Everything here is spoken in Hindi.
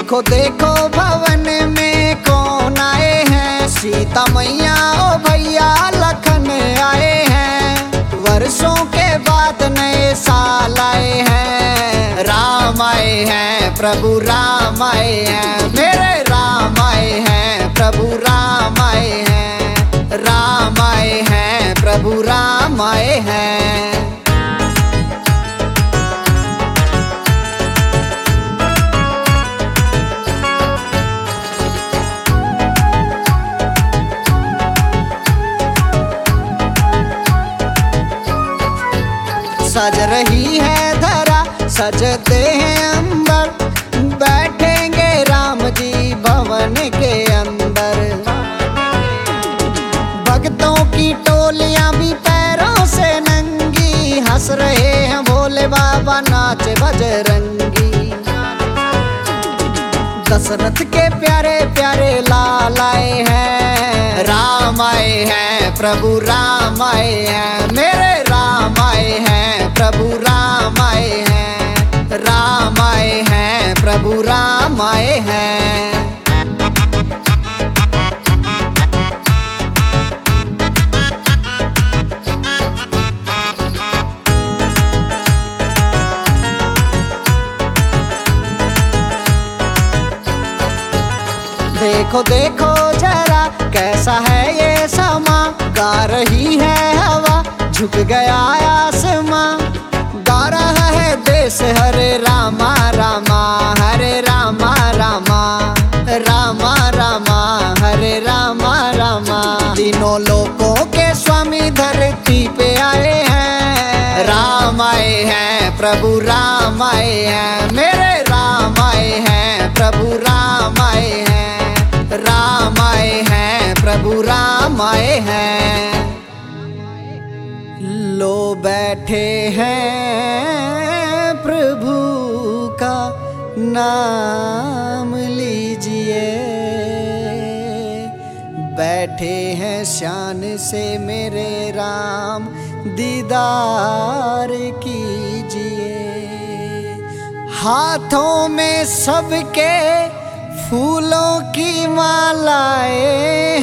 देखो देखो भवन में कौन आए हैं, सीता मैया ओ भैया लखन आए हैं। वर्षों के बाद नए साल आए हैं, राम आए हैं प्रभु राम आए हैं, मेरे राम आए हैं प्रभु राम आए हैं, राम आए हैं प्रभु राम आए हैं। सज रही है धरा सजते हैं अंबर, बैठेंगे राम जी भवन के अंदर। भक्तों की टोलियां भी पैरों से नंगी, हंस रहे हैं भोले बाबा नाचे बजरंगी। दशरथ के प्यारे प्यारे लाल आए हैं, राम आए हैं प्रभु राम आए हैं, मेरे राम आए हैं प्रभु राम आए हैं, राम आए हैं प्रभु राम आए हैं। देखो देखो जरा कैसा है ये समा, गा रही है हवा झुक गया आसमां। गा रहा है देश हरे रामा रामा, हरे रामा रामा, रामा रामा हरे रामा रामा। तीनों लोकों के स्वामी धरती पे आए हैं, राम आए हैं प्रभु राम आए हैं, मेरे राम आए हैं प्रभु राम आए हैं, राम आए हैं प्रभु राम आए हैं। लो बैठे हैं प्रभु का नाम लीजिए, बैठे हैं शान से मेरे राम दीदार कीजिए। हाथों में सबके फूलों की मालाएं